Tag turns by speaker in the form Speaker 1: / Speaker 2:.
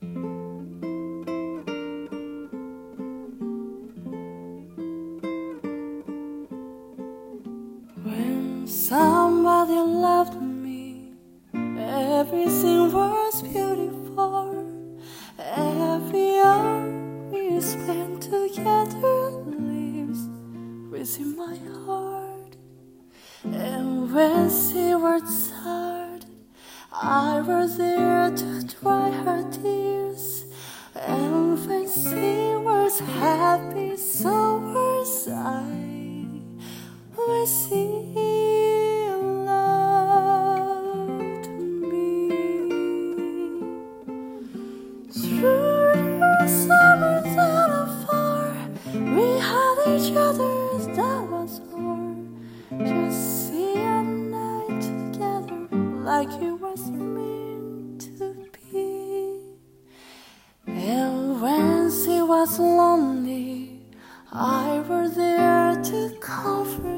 Speaker 1: When somebody loved me, everything was beautiful. Every hour we spent together lives within my heart. And when she was tired, I was there to dry her tears. And when she was happy, so was I. When she loved me, through the summers and afar, we had each other, that was all. Just see a night together like it was meant to be. And when she was lonely, I was there to comfort